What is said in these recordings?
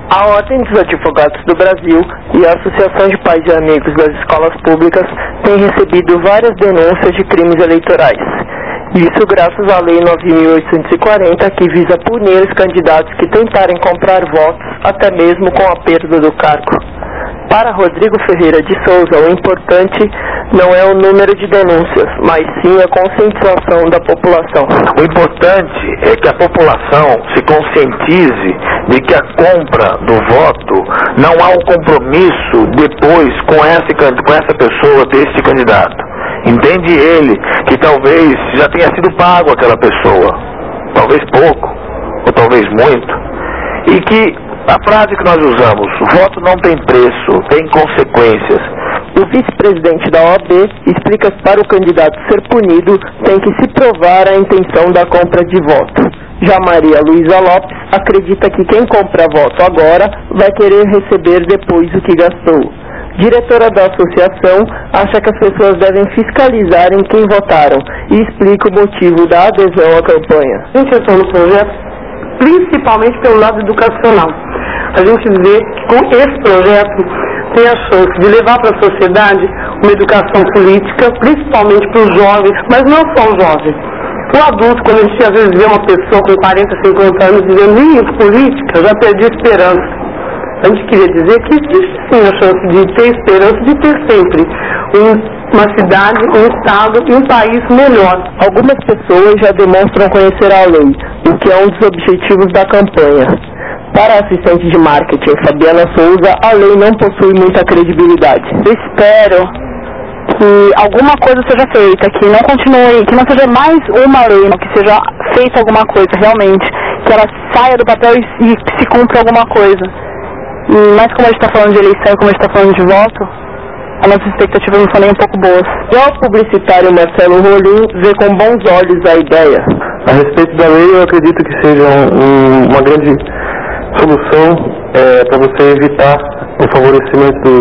A Ordem dos Advogados do Brasil e a Associação de Pais e Amigos das Escolas Públicas têm recebido várias denúncias de crimes eleitorais. Isso graças à Lei 9.840, que visa punir os candidatos que tentarem comprar votos, até mesmo com a perda do cargo. Para Rodrigo Ferreira de Souza, o importante não é o número de denúncias, mas sim a conscientização da população. O importante é que a população se conscientize de que a compra do voto não há um compromisso depois com essa pessoa desse candidato. Entende ele que talvez já tenha sido pago aquela pessoa, talvez pouco, ou talvez muito, e que a frase que nós usamos, voto não tem preço, tem consequências. O vice-presidente da OAB explica que para o candidato ser punido tem que se provar a intenção da compra de voto. Já Maria Luísa Lopes acredita que quem compra voto agora vai querer receber depois o que gastou. Diretora da associação acha que as pessoas devem fiscalizar em quem votaram e explica o motivo da adesão à campanha. A gente entrou no projeto principalmente pelo lado educacional. A gente vê que com esse projeto tem a chance de levar para a sociedade uma educação política, principalmente para os jovens, mas não só os jovens. O adulto, quando a gente às vezes vê uma pessoa com 40, 50 anos dizendo nem política, já perdi a esperança. A gente queria dizer que existe sim a chance de ter esperança, de ter sempre uma cidade, um estado e um país melhor. Algumas pessoas já demonstram conhecer a lei, o que é um dos objetivos da campanha. Para a assistente de marketing Fabiana Souza, a lei não possui muita credibilidade. Eu espero que alguma coisa seja feita, que não continue, que não seja mais uma lei, que seja feita alguma coisa realmente, que ela saia do papel e se cumpra alguma coisa. Mas como a gente está falando de eleição e como a gente está falando de voto, as nossas expectativas não são nem um pouco boas. Já o publicitário Marcelo Rolim vê com bons olhos a ideia. A respeito da lei, eu acredito que seja uma grande solução para você evitar o favorecimento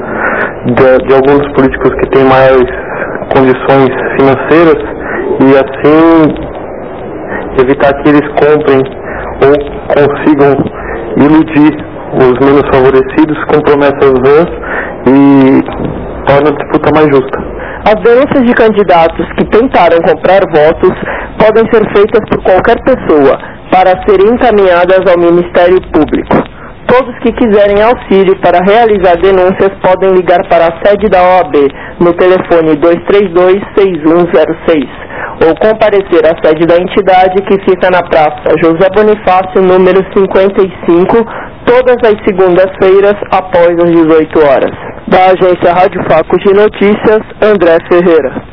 de alguns dos políticos que têm maiores condições financeiras e assim evitar que eles comprem ou consigam iludir os menos favorecidos com promessas vãs e torna a disputa mais justa. As denúncias de candidatos que tentaram comprar votos podem ser feitas por qualquer pessoa para serem encaminhadas ao Ministério Público. Todos que quiserem auxílio para realizar denúncias podem ligar para a sede da OAB no telefone 232-6106 ou comparecer à sede da entidade que fica na Praça José Bonifácio, número 55, todas as segundas-feiras após as 18 horas. Da agência Rádio Faco de Notícias, André Ferreira.